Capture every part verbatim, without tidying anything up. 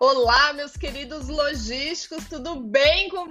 Olá, meus queridos logísticos, tudo bem com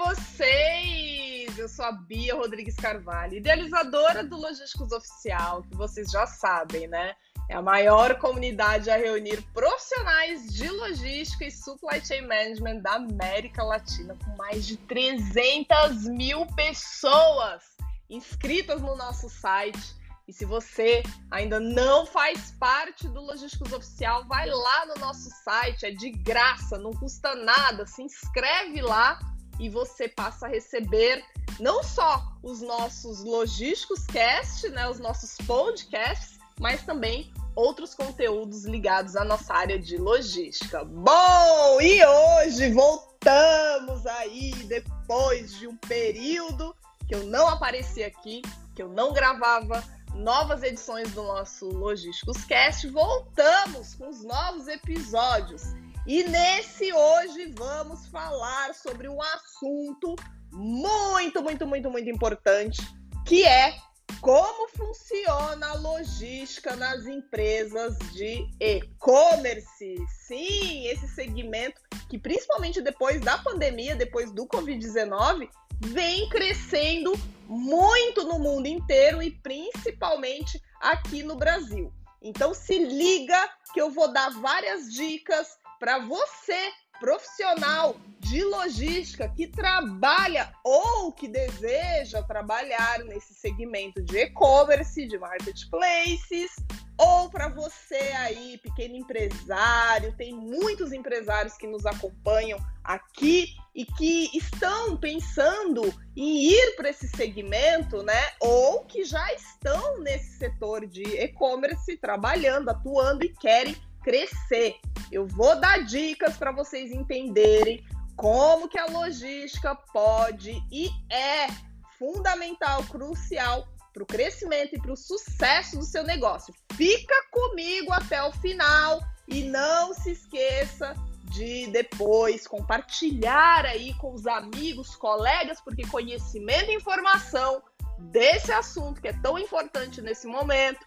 vocês? Eu sou a Bia Rodrigues Carvalho, idealizadora do Logísticos Oficial, que vocês já sabem, né? É a maior comunidade a reunir profissionais de logística e supply chain management da América Latina, com mais de trezentas mil pessoas inscritas no nosso site. E se você ainda não faz parte do Logísticos Oficial, vai lá no nosso site, é de graça, não custa nada, se inscreve lá e você passa a receber não só os nossos Logísticos Cast, né, os nossos podcasts, mas também outros conteúdos ligados à nossa área de logística. Bom, e hoje voltamos aí, depois de um período que eu não apareci aqui, que eu não gravava novas edições do nosso Logísticos Cast, voltamos com os novos episódios. E nesse hoje vamos falar sobre um assunto muito, muito, muito, muito importante, que é como funciona a logística nas empresas de e-commerce. Sim, esse segmento que principalmente depois da pandemia, depois do covid dezenove, vem crescendo muito no mundo inteiro e principalmente aqui no Brasil. Então se liga que eu vou dar várias dicas para você, profissional de logística que trabalha ou que deseja trabalhar nesse segmento de e-commerce, de marketplaces, ou para você aí, pequeno empresário. Tem muitos empresários que nos acompanham aqui e que estão pensando em ir para esse segmento, né? Ou que já estão nesse setor de e-commerce, trabalhando, atuando e querem crescer. Eu vou dar dicas para vocês entenderem como que a logística pode e é fundamental, crucial para o crescimento e para o sucesso do seu negócio. Fica comigo até o final e não se esqueça de depois compartilhar aí com os amigos, colegas, porque conhecimento e informação desse assunto que é tão importante nesse momento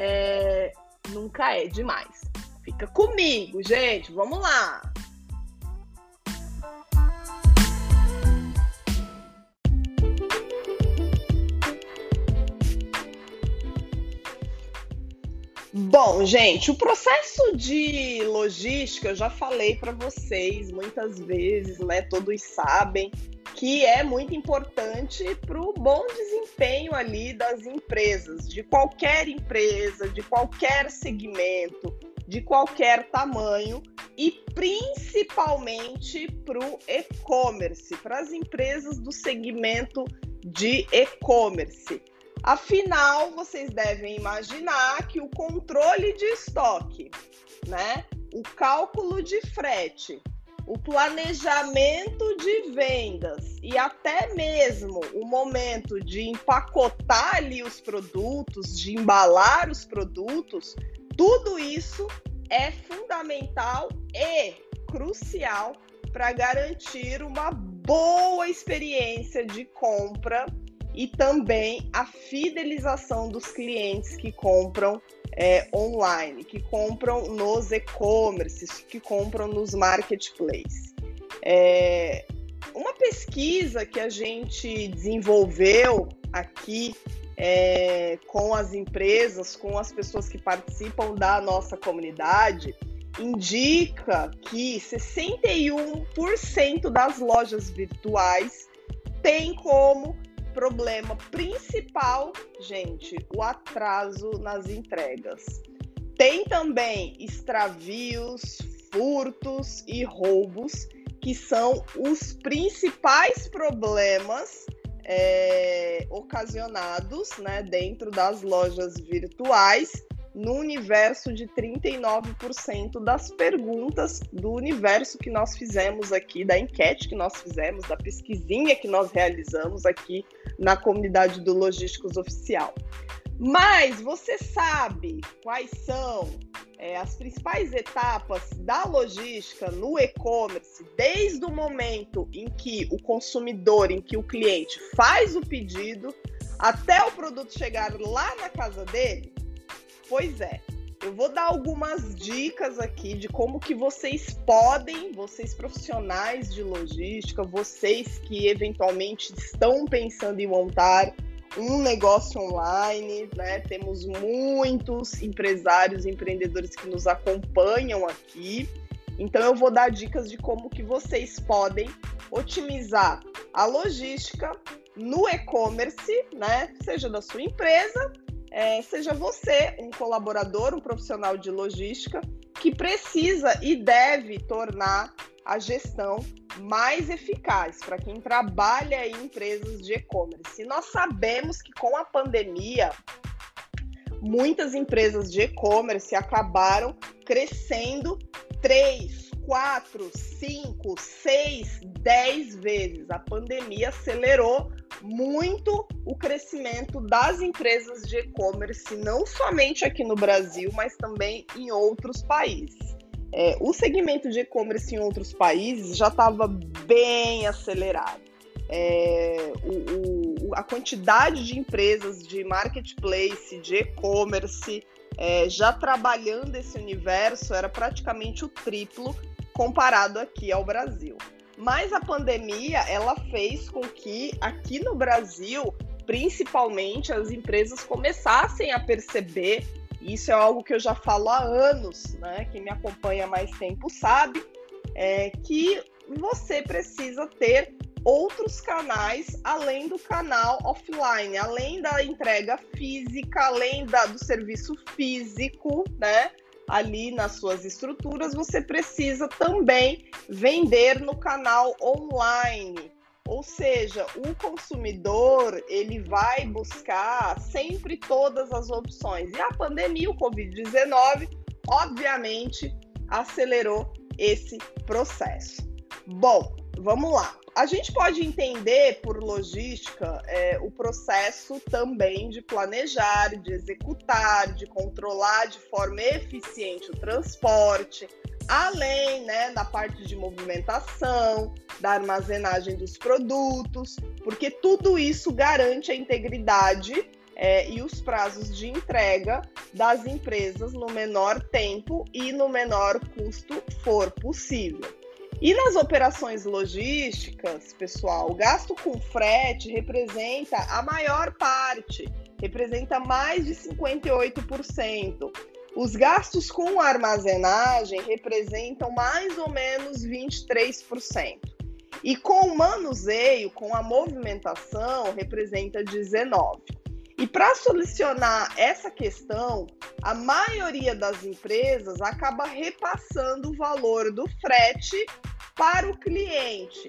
é, nunca é demais. Fica comigo, gente, vamos lá! Bom, gente, o processo de logística, eu já falei para vocês muitas vezes, né? Todos sabem que é muito importante para o bom desempenho ali das empresas, de qualquer empresa, de qualquer segmento, de qualquer tamanho e principalmente para o e-commerce, para as empresas do segmento de e-commerce. Afinal, vocês devem imaginar que o controle de estoque, né, o cálculo de frete, o planejamento de vendas e até mesmo o momento de empacotar ali os produtos, de embalar os produtos, tudo isso é fundamental e crucial para garantir uma boa experiência de compra e também a fidelização dos clientes que compram é, online, que compram nos e-commerces, que compram nos marketplaces. É, uma pesquisa que a gente desenvolveu aqui é, com as empresas, com as pessoas que participam da nossa comunidade, indica que sessenta e um por cento das lojas virtuais tem como problema principal, gente, o atraso nas entregas. Tem também extravios, furtos e roubos, que são os principais problemas é, ocasionados, né, dentro das lojas virtuais, no universo de trinta e nove por cento das perguntas do universo que nós fizemos aqui, da enquete que nós fizemos, da pesquisinha que nós realizamos aqui na comunidade do Logísticos Oficial. Mas você sabe quais são é, as principais etapas da logística no e-commerce, desde o momento em que o consumidor, em que o cliente faz o pedido, até o produto chegar lá na casa dele? Pois é, eu vou dar algumas dicas aqui de como que vocês podem, vocês profissionais de logística, vocês que eventualmente estão pensando em montar um negócio online, né? Temos muitos empresários e empreendedores que nos acompanham aqui. Então eu vou dar dicas de como que vocês podem otimizar a logística no e-commerce, né? Seja da sua empresa, é, seja você um colaborador, um profissional de logística que precisa e deve tornar a gestão mais eficaz para quem trabalha em empresas de e-commerce. E nós sabemos que com a pandemia, muitas empresas de e-commerce acabaram crescendo três, quatro, cinco, seis, dez vezes. A pandemia acelerou muito o crescimento das empresas de e-commerce, não somente aqui no Brasil, mas também em outros países. É, o segmento de e-commerce em outros países já estava bem acelerado. É, o, o, a quantidade de empresas de marketplace, de e-commerce, é, já trabalhando esse universo era praticamente o triplo comparado aqui ao Brasil. Mas a pandemia, ela fez com que aqui no Brasil, principalmente, as empresas começassem a perceber. Isso é algo que eu já falo há anos, né? Quem me acompanha há mais tempo sabe, é, que você precisa ter outros canais além do canal offline, além da entrega física, além da, do serviço físico, né? Ali nas suas estruturas, você precisa também vender no canal online. Ou seja, o consumidor, ele vai buscar sempre todas as opções. E a pandemia, o covid dezenove, obviamente, acelerou esse processo. Bom, vamos lá. A gente pode entender por logística é, o processo também de planejar, de executar, de controlar de forma eficiente o transporte, além, né, da parte de movimentação, da armazenagem dos produtos, porque tudo isso garante a integridade é, e os prazos de entrega das empresas no menor tempo e no menor custo for possível. E nas operações logísticas, pessoal, o gasto com frete representa a maior parte, representa mais de cinquenta e oito por cento. Os gastos com armazenagem representam mais ou menos vinte e três por cento. E com o manuseio, com a movimentação, representa dezenove por cento. E para solucionar essa questão, a maioria das empresas acaba repassando o valor do frete para o cliente.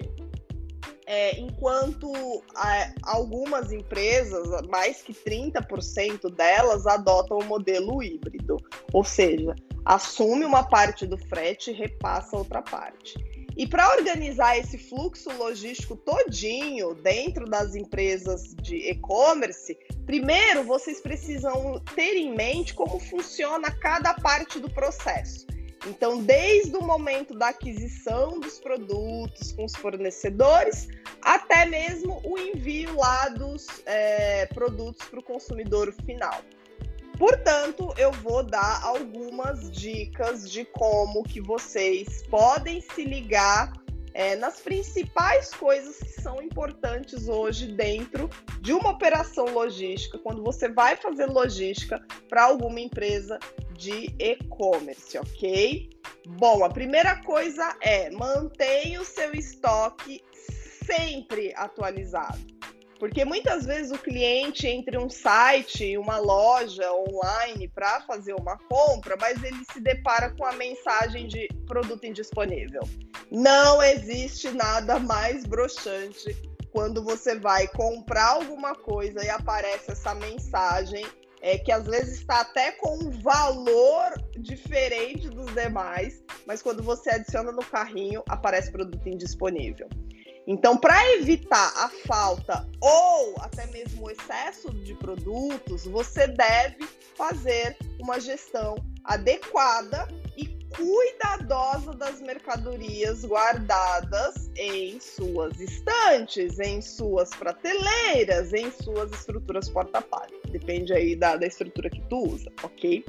É, enquanto é, algumas empresas, mais que trinta por cento delas, adotam o modelo híbrido, ou seja, assume uma parte do frete e repassa outra parte. E para organizar esse fluxo logístico todinho dentro das empresas de e-commerce, primeiro vocês precisam ter em mente como funciona cada parte do processo. Então, desde o momento da aquisição dos produtos com os fornecedores, até mesmo o envio lá dos é, produtos para o consumidor final. Portanto, eu vou dar algumas dicas de como que vocês podem se ligar é, nas principais coisas que são importantes hoje dentro de uma operação logística, quando você vai fazer logística para alguma empresa de e-commerce, ok? Bom, a primeira coisa é mantenha o seu estoque sempre atualizado. Porque muitas vezes o cliente entra em um site, uma loja online para fazer uma compra, mas ele se depara com a mensagem de produto indisponível. Não existe nada mais broxante quando você vai comprar alguma coisa e aparece essa mensagem, é, que às vezes está até com um valor diferente dos demais, mas quando você adiciona no carrinho, aparece produto indisponível. Então, para evitar a falta ou até mesmo o excesso de produtos, você deve fazer uma gestão adequada e cuidadosa das mercadorias guardadas em suas estantes, em suas prateleiras, em suas estruturas porta-palha. Depende aí da, da estrutura que tu usa, ok?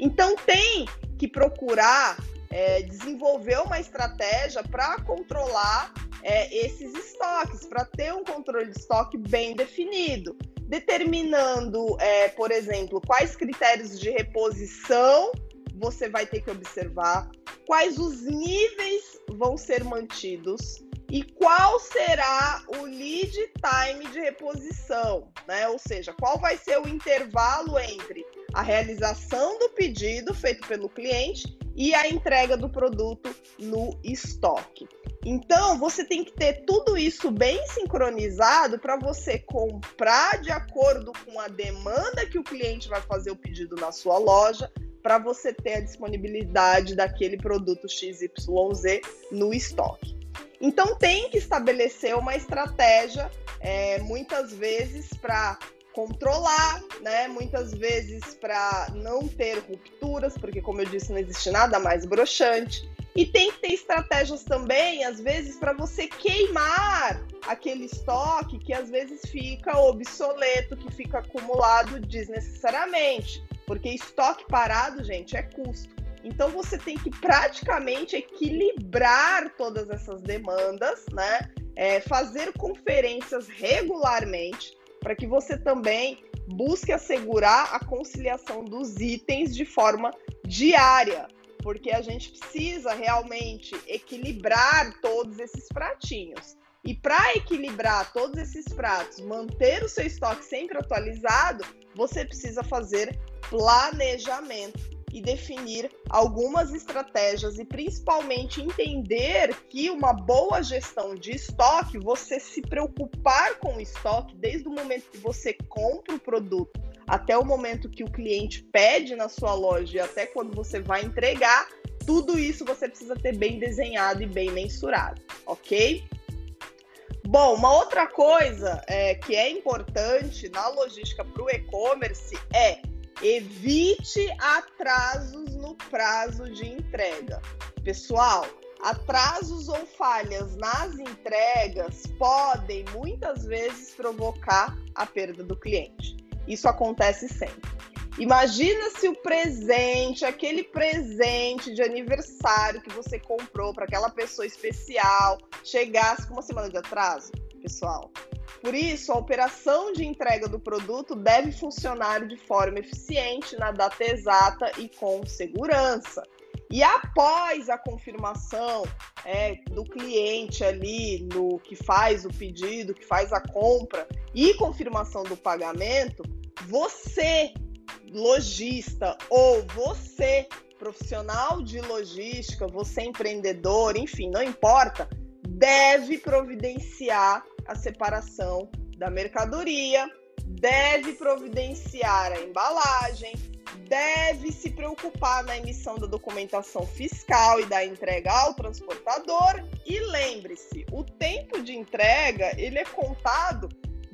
Então tem que procurar é, desenvolver uma estratégia para controlar é, esses estoques, para ter um controle de estoque bem definido, determinando, é, por exemplo, quais critérios de reposição você vai ter que observar, quais os níveis vão ser mantidos e qual será o lead time de reposição, né? Ou seja, qual vai ser o intervalo entre a realização do pedido feito pelo cliente e a entrega do produto no estoque. Então, você tem que ter tudo isso bem sincronizado para você comprar de acordo com a demanda que o cliente vai fazer o pedido na sua loja, para você ter a disponibilidade daquele produto X Y Z no estoque. Então, tem que estabelecer uma estratégia, é, muitas vezes para controlar, né? Muitas vezes para não ter rupturas, porque, como eu disse, não existe nada mais broxante. E tem que ter estratégias também, às vezes, para você queimar aquele estoque que às vezes fica obsoleto, que fica acumulado desnecessariamente. Porque estoque parado, gente, é custo. Então, você tem que praticamente equilibrar todas essas demandas, né? É, fazer conferências regularmente, para que você também busque assegurar a conciliação dos itens de forma diária, porque a gente precisa realmente equilibrar todos esses pratinhos. E para equilibrar todos esses pratos, manter o seu estoque sempre atualizado, você precisa fazer planejamento e definir algumas estratégias e principalmente entender que uma boa gestão de estoque, você se preocupar com o estoque desde o momento que você compra o produto até o momento que o cliente pede na sua loja e até quando você vai entregar, tudo isso você precisa ter bem desenhado e bem mensurado, ok? Bom, uma outra coisa é, que é importante na logística para o e-commerce é evite atrasos no prazo de entrega. Pessoal, atrasos ou falhas nas entregas podem muitas vezes provocar a perda do cliente. Isso acontece sempre. Imagina se o presente, aquele presente de aniversário que você comprou para aquela pessoa especial, chegasse com uma semana de atraso, pessoal. Por isso, a operação de entrega do produto deve funcionar de forma eficiente, na data exata e com segurança. E após a confirmação é, do cliente ali, no que faz o pedido, que faz a compra e confirmação do pagamento, você, lojista, ou você, profissional de logística, você empreendedor, enfim, não importa, deve providenciar a separação da mercadoria, deve providenciar a embalagem, deve se preocupar na emissão da documentação fiscal e da entrega ao transportador. E lembre-se, o tempo de entrega ele é contado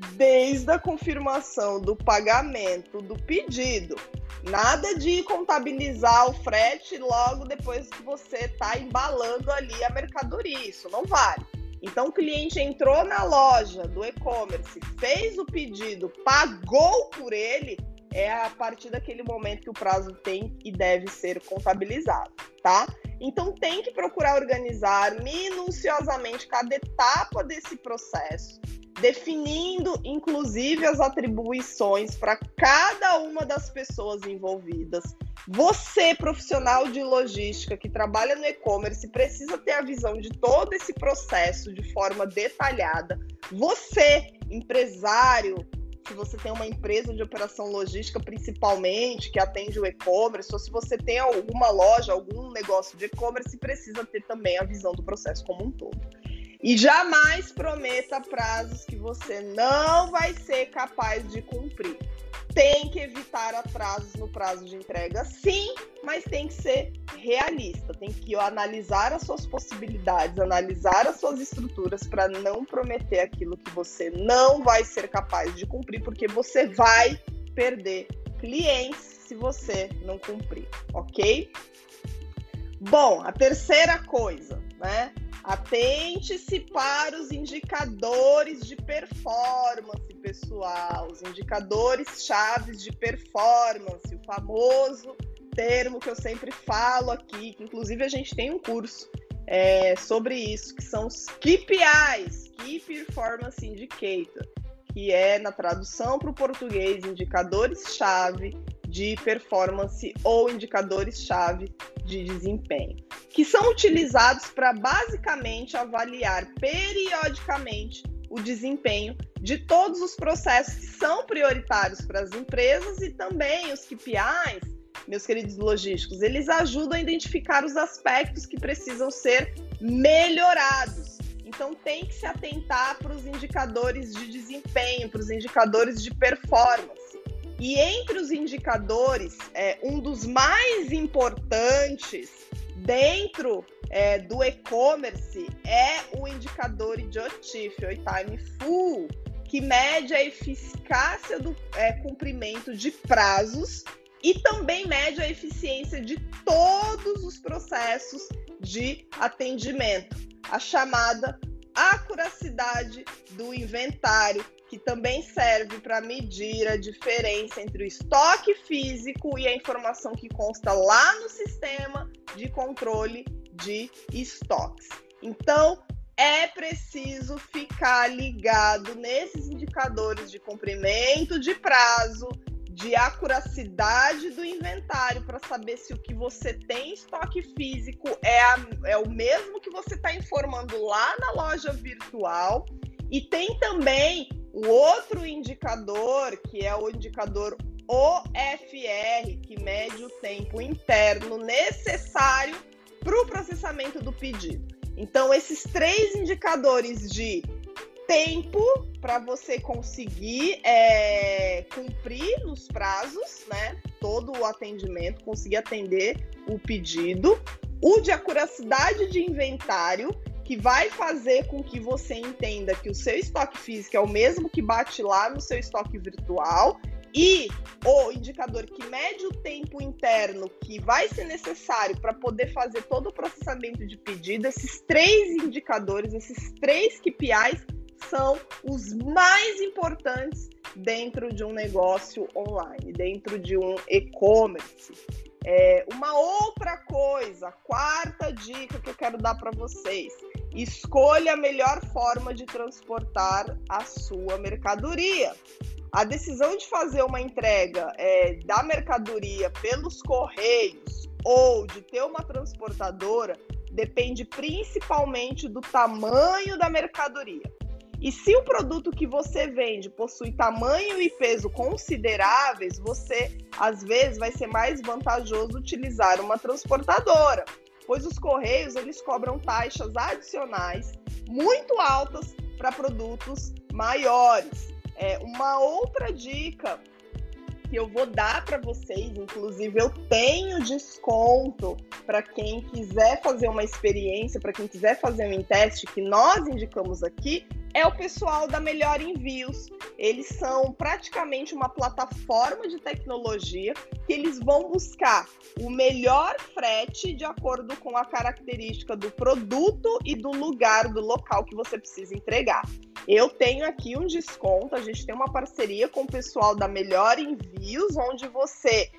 desde a confirmação do pagamento do pedido. Nada de contabilizar o frete logo depois que você está embalando ali a mercadoria, isso não vale. Então, o cliente entrou na loja do e-commerce, fez o pedido, pagou por ele, é a partir daquele momento que o prazo tem e deve ser contabilizado, tá? Então, tem que procurar organizar minuciosamente cada etapa desse processo, definindo, inclusive, as atribuições para cada uma das pessoas envolvidas. Você, profissional de logística que trabalha no e-commerce, precisa ter a visão de todo esse processo de forma detalhada. Você, empresário, se você tem uma empresa de operação logística, principalmente, que atende o e-commerce, ou se você tem alguma loja, algum negócio de e-commerce, precisa ter também a visão do processo como um todo. E jamais prometa prazos que você não vai ser capaz de cumprir. Tem que evitar atrasos no prazo de entrega, sim, mas tem que ser realista. Tem que analisar as suas possibilidades, analisar as suas estruturas para não prometer aquilo que você não vai ser capaz de cumprir, porque você vai perder clientes se você não cumprir, ok? Bom, a terceira coisa, né? Atente-se para os indicadores de performance, pessoal. Os indicadores chaves de performance, o famoso termo que eu sempre falo aqui, que inclusive a gente tem um curso é, sobre isso, que são os K P Is, Key Performance Indicator, que é, na tradução para o português, indicadores-chave de performance ou indicadores-chave de desempenho, que são utilizados para basicamente avaliar periodicamente o desempenho de todos os processos que são prioritários para as empresas, e também os K P Is, meus queridos logísticos, eles ajudam a identificar os aspectos que precisam ser melhorados. Então tem que se atentar para os indicadores de desempenho, para os indicadores de performance. E entre os indicadores, é, um dos mais importantes dentro é, do e-commerce é o indicador I D O T I F, o Time Full, que mede a eficácia do é, cumprimento de prazos e também mede a eficiência de todos os processos de atendimento, a chamada acuracidade do inventário, que também serve para medir a diferença entre o estoque físico e a informação que consta lá no sistema de controle de estoques. Então, é preciso ficar ligado nesses indicadores de cumprimento de prazo, de acuracidade do inventário, para saber se o que você tem em estoque físico é, a, é o mesmo que você está informando lá na loja virtual. E tem também o outro indicador, que é o indicador O F R, que mede o tempo interno necessário para o processamento do pedido. Então, esses três indicadores de tempo para você conseguir é, cumprir nos prazos, né? Todo o atendimento, conseguir atender o pedido. O de acuracidade de inventário, que vai fazer com que você entenda que o seu estoque físico é o mesmo que bate lá no seu estoque virtual. E o indicador que mede o tempo interno que vai ser necessário para poder fazer todo o processamento de pedido. Esses três indicadores, esses três K P Is, são os mais importantes dentro de um negócio online, dentro de um e-commerce. É, uma outra coisa, quarta dica que eu quero dar para vocês: escolha a melhor forma de transportar a sua mercadoria. A decisão de fazer uma entrega é, da mercadoria pelos correios ou de ter uma transportadora depende principalmente do tamanho da mercadoria. E se o produto que você vende possui tamanho e peso consideráveis, você, às vezes, vai ser mais vantajoso utilizar uma transportadora, pois os correios, eles cobram taxas adicionais muito altas para produtos maiores. É, uma outra dica que eu vou dar para vocês, inclusive eu tenho desconto para quem quiser fazer uma experiência, para quem quiser fazer um teste, que nós indicamos aqui, é o pessoal da Melhor Envios. Eles são praticamente uma plataforma de tecnologia que eles vão buscar o melhor frete de acordo com a característica do produto e do lugar, do local que você precisa entregar. Eu tenho aqui um desconto, a gente tem uma parceria com o pessoal da Melhor Envios, onde você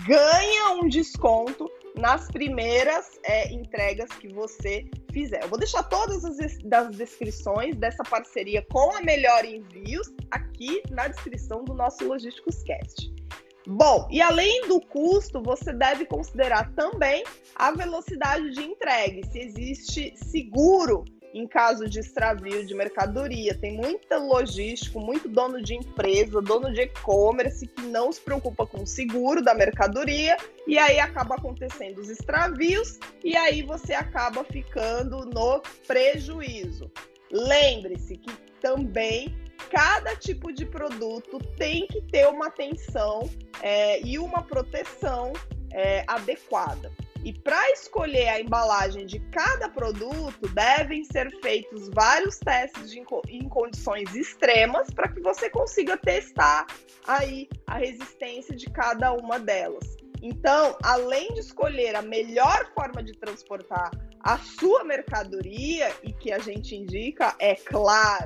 ganha um desconto nas primeiras é, entregas que você fizer. Eu vou deixar todas as, as descrições dessa parceria com a Melhor Envios aqui na descrição do nosso Logísticos Cast. Bom, e além do custo, você deve considerar também a velocidade de entrega, se existe seguro em caso de extravio de mercadoria. Tem muito logístico, muito dono de empresa, dono de e-commerce que não se preocupa com o seguro da mercadoria e aí acaba acontecendo os extravios e aí você acaba ficando no prejuízo. Lembre-se que também cada tipo de produto tem que ter uma atenção é, e uma proteção é, adequada. E para escolher a embalagem de cada produto, devem ser feitos vários testes de, em condições extremas para que você consiga testar aí a resistência de cada uma delas. Então, além de escolher a melhor forma de transportar a sua mercadoria, e que a gente indica, é claro, o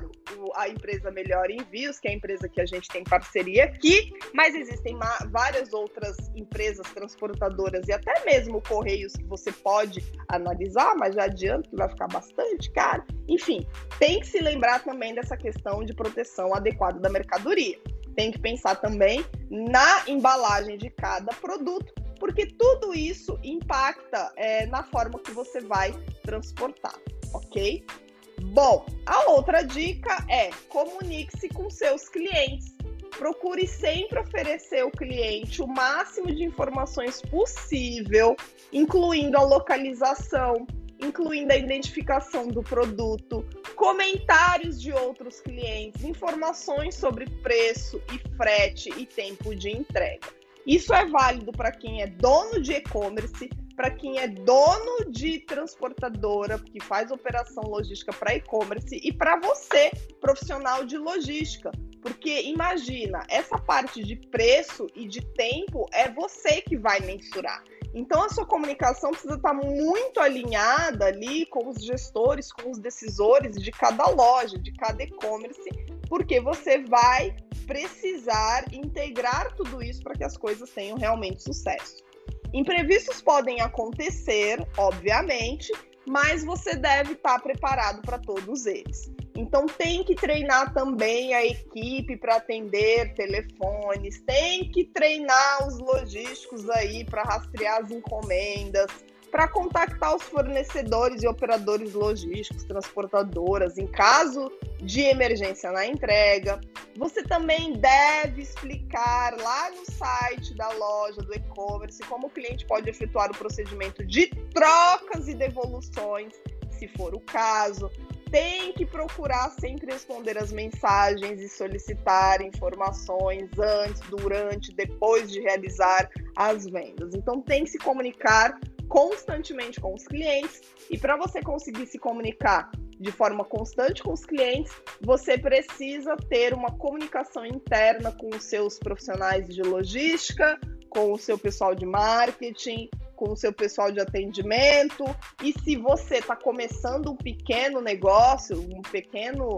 como a empresa Melhor Envios, que é a empresa que a gente tem parceria aqui, mas existem várias outras empresas transportadoras e até mesmo Correios que você pode analisar, mas já adianto que vai ficar bastante caro. Enfim, tem que se lembrar também dessa questão de proteção adequada da mercadoria. Tem que pensar também na embalagem de cada produto, porque tudo isso impacta é, na forma que você vai transportar, ok? Bom, a outra dica é comunique-se com seus clientes. Procure sempre oferecer ao cliente o máximo de informações possível, incluindo a localização, incluindo a identificação do produto, comentários de outros clientes, informações sobre preço e frete e tempo de entrega. Isso é válido para quem é dono de e-commerce, para quem é dono de transportadora, que faz operação logística para e-commerce, e para você, profissional de logística. Porque imagina, essa parte de preço e de tempo é você que vai mensurar. Então a sua comunicação precisa estar muito alinhada ali com os gestores, com os decisores de cada loja, de cada e-commerce, porque você vai precisar integrar tudo isso para que as coisas tenham realmente sucesso. Imprevistos podem acontecer, obviamente, mas você deve estar preparado para todos eles. Então tem que treinar também a equipe para atender telefones, tem que treinar os logísticos aí para rastrear as encomendas, para contactar os fornecedores e operadores logísticos, transportadoras, em caso de emergência na entrega. Você também deve explicar lá no site da loja, do e-commerce, como o cliente pode efetuar o procedimento de trocas e devoluções, se for o caso. Tem que procurar sempre responder as mensagens e solicitar informações antes, durante, depois de realizar as vendas. Então, tem que se comunicar constantemente com os clientes, e para você conseguir se comunicar de forma constante com os clientes, você precisa ter uma comunicação interna com os seus profissionais de logística, com o seu pessoal de marketing, com o seu pessoal de atendimento. E se você está começando um pequeno negócio, um pequeno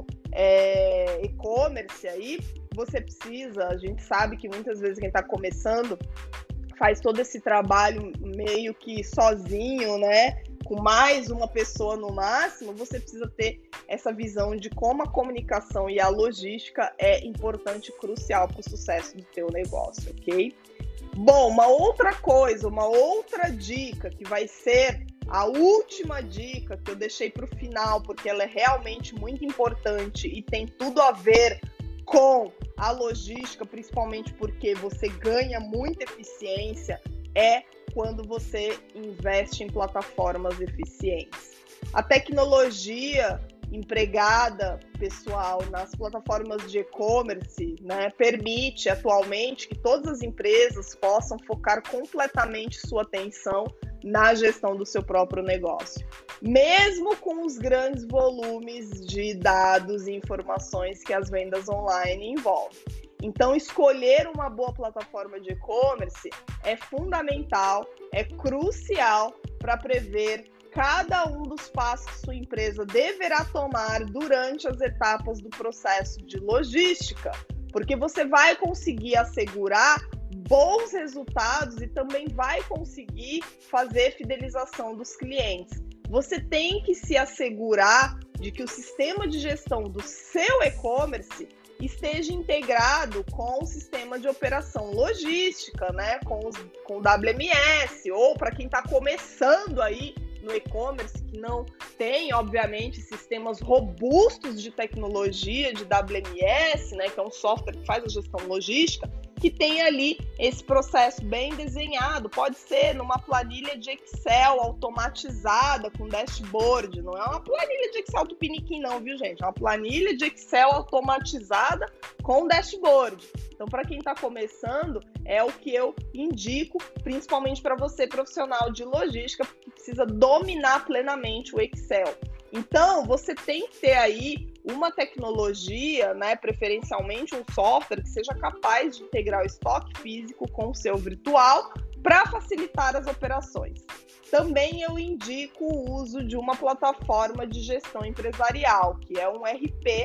é, e-commerce aí, você precisa, a gente sabe que muitas vezes quem está começando faz todo esse trabalho meio que sozinho, né? Com mais uma pessoa no máximo, você precisa ter essa visão de como a comunicação e a logística é importante e crucial para o sucesso do teu negócio, ok? Bom, uma outra coisa, uma outra dica que vai ser a última dica que eu deixei para o final, porque ela é realmente muito importante e tem tudo a ver com a logística, principalmente porque você ganha muita eficiência, é quando você investe em plataformas eficientes. A tecnologia empregada, pessoal, nas plataformas de e-commerce, né, permite atualmente que todas as empresas possam focar completamente sua atenção na gestão do seu próprio negócio, mesmo com os grandes volumes de dados e informações que as vendas online envolvem. Então, escolher uma boa plataforma de e-commerce é fundamental, é crucial para prever cada um dos passos que sua empresa deverá tomar durante as etapas do processo de logística, porque você vai conseguir assegurar bons resultados e também vai conseguir fazer fidelização dos clientes. Você tem que se assegurar de que o sistema de gestão do seu e-commerce esteja integrado com o sistema de operação logística, né? Com, os, com o W M S, ou para quem está começando aí no e-commerce, que não tem, obviamente, sistemas robustos de tecnologia de W M S, né? Que é um software que faz a gestão logística, que tem ali esse processo bem desenhado. Pode ser numa planilha de Excel automatizada com dashboard, não é uma planilha de Excel tupiniquim não, viu, gente? É uma planilha de Excel automatizada com dashboard. Então, para quem está começando, é o que eu indico, principalmente para você, profissional de logística, que precisa dominar plenamente o Excel. Então, você tem que ter aí uma tecnologia, né, preferencialmente um software que seja capaz de integrar o estoque físico com o seu virtual para facilitar as operações. Também eu indico o uso de uma plataforma de gestão empresarial, que é um E R P,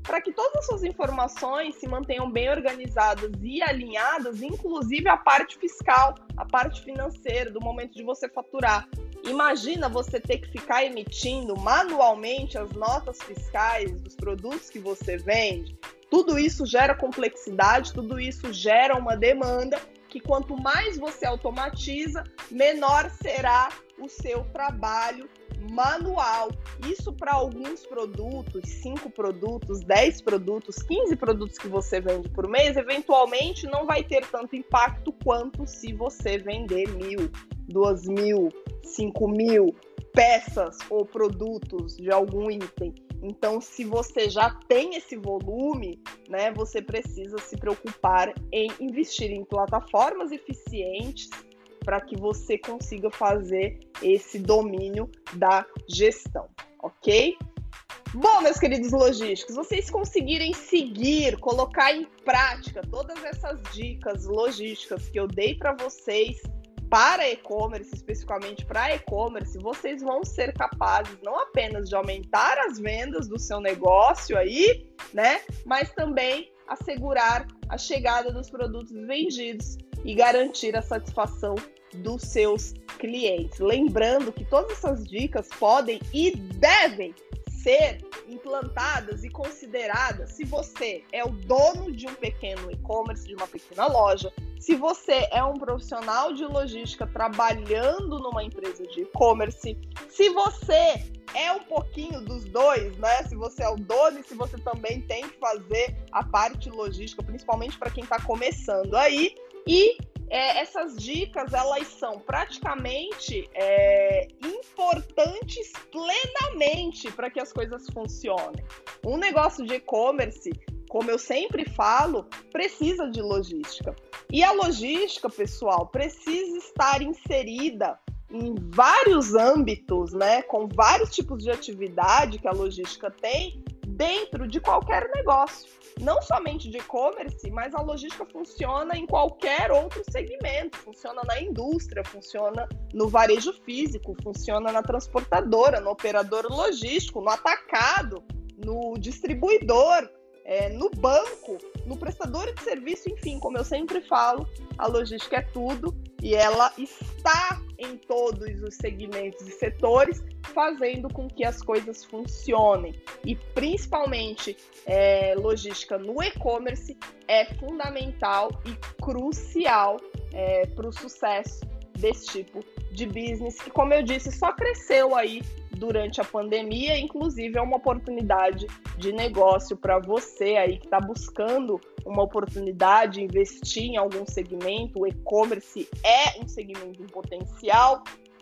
para que todas as suas informações se mantenham bem organizadas e alinhadas, inclusive a parte fiscal, a parte financeira, do momento de você faturar. Imagina você ter que ficar emitindo manualmente as notas fiscais dos produtos que você vende. Tudo isso gera complexidade, tudo isso gera uma demanda que quanto mais você automatiza, menor será o seu trabalho manual. Isso para alguns produtos, cinco produtos, dez produtos, quinze produtos que você vende por mês, eventualmente não vai ter tanto impacto quanto se você vender mil, duas mil, cinco mil peças ou produtos de algum item. Então, se você já tem esse volume, né, você precisa se preocupar em investir em plataformas eficientes para que você consiga fazer esse domínio da gestão, ok? Bom, meus queridos logísticos, vocês conseguirem seguir, colocar em prática todas essas dicas logísticas que eu dei para vocês para e-commerce, especificamente para e-commerce, vocês vão ser capazes não apenas de aumentar as vendas do seu negócio aí, né, mas também assegurar a chegada dos produtos vendidos e garantir a satisfação dos seus clientes. Lembrando que todas essas dicas podem e devem ser implantadas e consideradas se você é o dono de um pequeno e-commerce, de uma pequena loja, se você é um profissional de logística trabalhando numa empresa de e-commerce, se você é um pouquinho dos dois, né? Se você é o dono e se você também tem que fazer a parte logística, principalmente para quem está começando aí. E é, essas dicas, elas são praticamente é, importantes plenamente para que as coisas funcionem. Um negócio de e-commerce, como eu sempre falo, precisa de logística. E a logística, pessoal, precisa estar inserida em vários âmbitos, né, com vários tipos de atividade que a logística tem dentro de qualquer negócio. Não somente de e-commerce, mas a logística funciona em qualquer outro segmento. Funciona na indústria, funciona no varejo físico, funciona na transportadora, no operador logístico, no atacado, no distribuidor, é, no banco, no prestador de serviço, enfim, como eu sempre falo, a logística é tudo e ela está em todos os segmentos e setores, fazendo com que as coisas funcionem. E principalmente é, logística no e-commerce é fundamental e crucial é, para o sucesso desse tipo de business, que, como eu disse, só cresceu aí durante a pandemia. Inclusive é uma oportunidade de negócio para você aí que está buscando uma oportunidade de investir em algum segmento. O e-commerce é um segmento em potencial.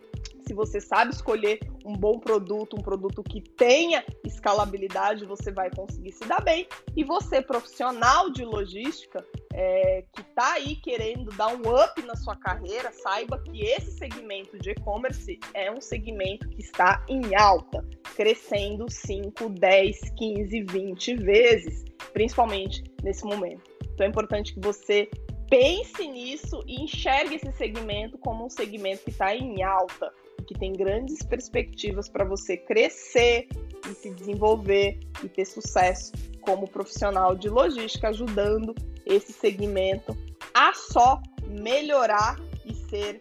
Se você sabe escolher um bom produto, um produto que tenha escalabilidade, você vai conseguir se dar bem. E você, profissional de logística, é, que está aí querendo dar um up na sua carreira, saiba que esse segmento de e-commerce é um segmento que está em alta, crescendo cinco, dez, quinze, vinte vezes, principalmente nesse momento. Então é importante que você pense nisso e enxergue esse segmento como um segmento que está em alta, que tem grandes perspectivas para você crescer e se desenvolver e ter sucesso como profissional de logística, ajudando esse segmento a só melhorar e ser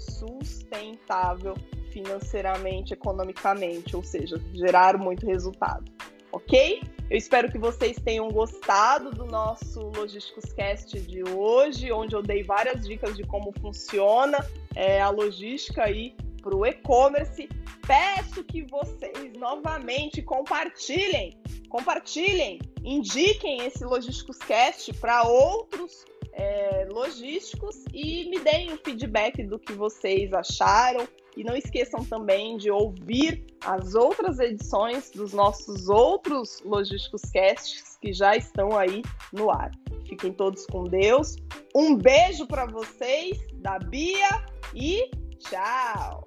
sustentável financeiramente, economicamente, ou seja, gerar muito resultado, ok? Eu espero que vocês tenham gostado do nosso Logísticos Cast de hoje, onde eu dei várias dicas de como funciona é, a logística aí para o e-commerce. Peço que vocês novamente compartilhem, compartilhem, indiquem esse Logísticos Cast para outros é, logísticos e me deem o feedback do que vocês acharam. E não esqueçam também de ouvir as outras edições dos nossos outros Logísticos Casts que já estão aí no ar. Fiquem todos com Deus. Um beijo para vocês, da Bia, e tchau!